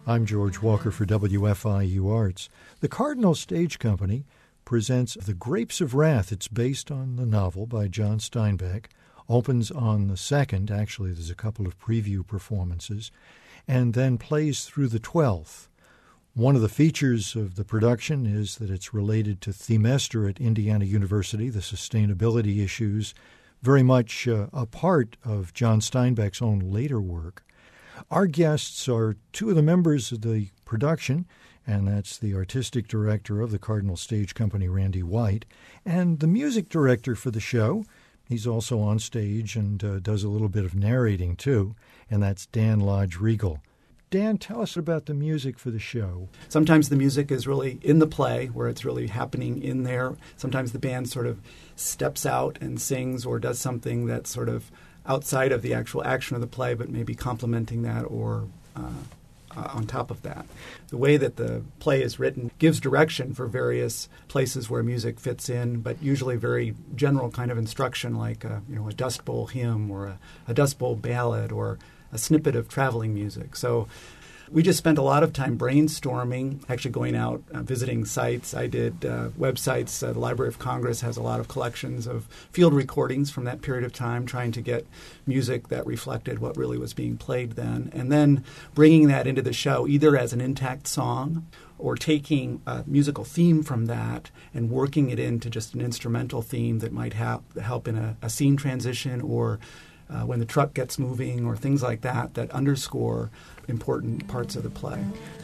I'm George Walker for WFIU Arts. The Cardinal Stage Company presents The Grapes of Wrath. It's based on the novel by John Steinbeck. Opens on the 2nd. Actually, there's a couple of preview performances. And then plays through the 12th. One of the features of the production is that it's related to Themester at Indiana University, the sustainability issues, very much a part of John Steinbeck's own later work. Our guests are two of the members of the production, and that's the artistic director of the Cardinal Stage Company, Randy White, and the music director for the show. He's also on stage and does a little bit of narrating, too, and that's Dan Lodge Regal. Dan, tell us about the music for the show. Sometimes the music is really in the play, where it's really happening in there. Sometimes the band sort of steps out and sings or does something that's sort of outside of the actual action of the play, but maybe complementing that or on top of that. The way that the play is written gives direction for various places where music fits in, but usually very general kind of instruction like a Dust Bowl hymn or a Dust Bowl ballad or a snippet of traveling music. So we just spent a lot of time brainstorming, actually going out, visiting sites. I did websites. The Library of Congress has a lot of collections of field recordings from that period of time, trying to get music that reflected what really was being played then. And then bringing that into the show, either as an intact song or taking a musical theme from that and working it into just an instrumental theme that might help in a scene transition or when the truck gets moving or things like that that underscore important parts of the play.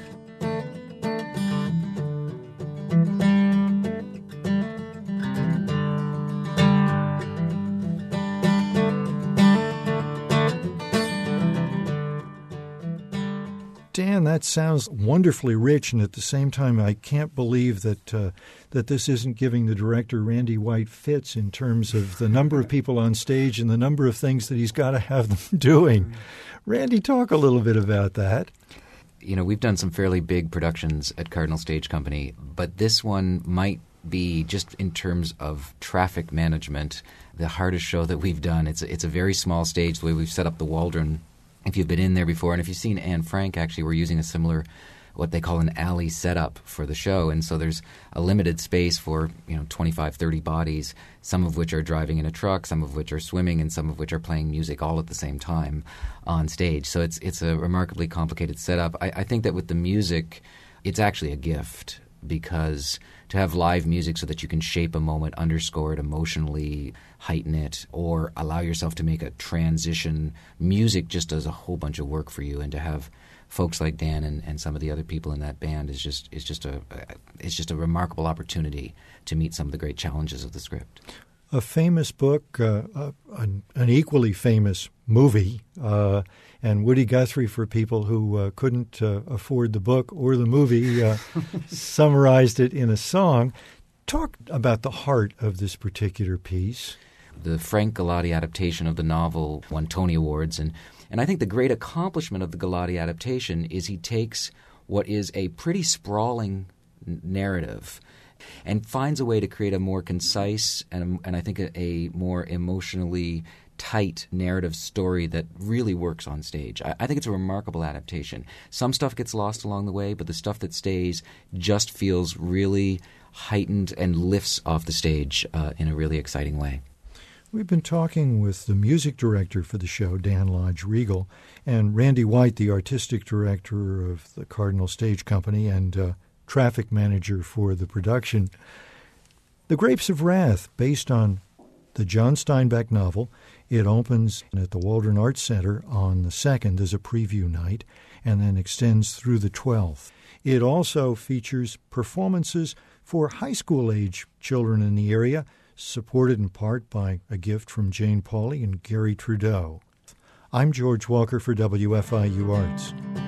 Dan, that sounds wonderfully rich, and at the same time, I can't believe that this isn't giving the director, Randy White, fits in terms of the number of people on stage and the number of things that he's got to have them doing. Randy, talk a little bit about that. We've done some fairly big productions at Cardinal Stage Company, but this one might be, just in terms of traffic management, the hardest show that we've done. It's a very small stage, the way we've set up the Waldron. If you've been in there before, and if you've seen Anne Frank, actually, we're using a similar, what they call an alley setup for the show. And so there's a limited space for, 25, 30 bodies, some of which are driving in a truck, some of which are swimming, and some of which are playing music all at the same time on stage. So it's a remarkably complicated setup. I think that with the music, it's actually a gift, because to have live music so that you can shape a moment, underscore it emotionally, heighten it, or allow yourself to make a transition, music just does a whole bunch of work for you. And to have folks like Dan and some of the other people in that band is just a remarkable opportunity to meet some of the great challenges of the script. A famous book, an equally famous movie, and Woody Guthrie, for people who couldn't afford the book or the movie, summarized it in a song. Talk about the heart of this particular piece. The Frank Galati adaptation of the novel won Tony Awards, and I think the great accomplishment of the Galati adaptation is he takes what is a pretty sprawling narrative and finds a way to create a more concise and I think a more emotionally tight narrative story that really works on stage. I think it's a remarkable adaptation. Some stuff gets lost along the way, but the stuff that stays just feels really heightened and lifts off the stage in a really exciting way. We've been talking with the music director for the show, Dan Lodge Regal, and Randy White, the artistic director of the Cardinal Stage Company and traffic manager for the production. The Grapes of Wrath, based on the John Steinbeck novel. It opens at the Waldron Arts Center on the 2nd as a preview night and then extends through the 12th. It also features performances for high school-age children in the area, supported in part by a gift from Jane Pauley and Gary Trudeau. I'm George Walker for WFIU Arts.